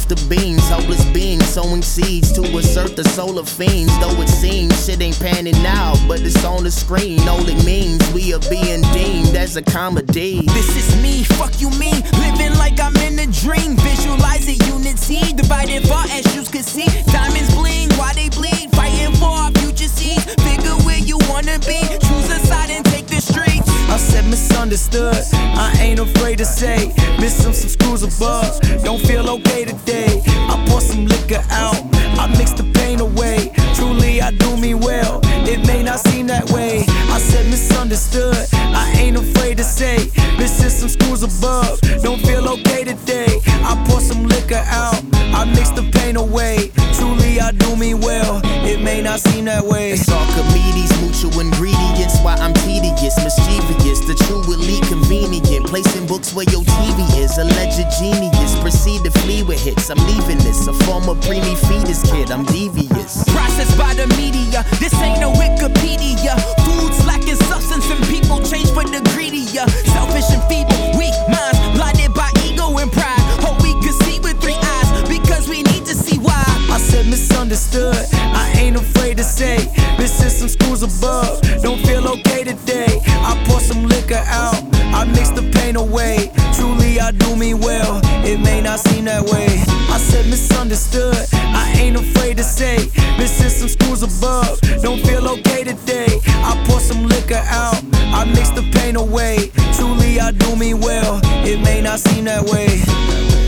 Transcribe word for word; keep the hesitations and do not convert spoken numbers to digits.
the beans, hopeless beings sowing seeds to assert the soul of fiends. Though it seems shit ain't panning out, but it's on the screen. All it means we are being deemed as a comedy. This is me, fuck you mean, living like I'm in a dream. Visualize a unity, divided far as you can see. Diamonds bling while they bleed, fighting for our future seeds. Figure where you wanna be, choose a side and take the streets. I said misunderstood, I ain't afraid to say. Missing some screws above, don't feel okay today. I pour some liquor out, I mix the pain away. Truly I do me well, it may not seem that way. I said misunderstood, I ain't afraid to say. Missing some screws above, don't feel okay today. I pour some liquor out, I mix the pain away. Truly I do me well, it may not seem that way. It's all comedies, mutual ingredients, why I'm tedious, mischievous, the true elite convenient. Placing books where your T V is, alleged genius. Proceed to flee with hits, I'm leaving this. A former preemie fetus kid, I'm devious. Processed by the media, this ain't no Wikipedia. Food's lacking substance and people change for the greedier. Selfish and feeble, weak minds, blinded by ego and pride. Hope we could see with three eyes, because we need to see why. I said misunderstood, I ain't afraid to say. Missing some screws above, don't feel okay today. I pour some liquor out, I mix the pain away. Truly I do me well, it may not seem that way. I said misunderstood, I ain't afraid to say. Missing some screws above, don't feel okay today. I pour some liquor out, I mix the pain away. Truly I do me well, it may not seem that way.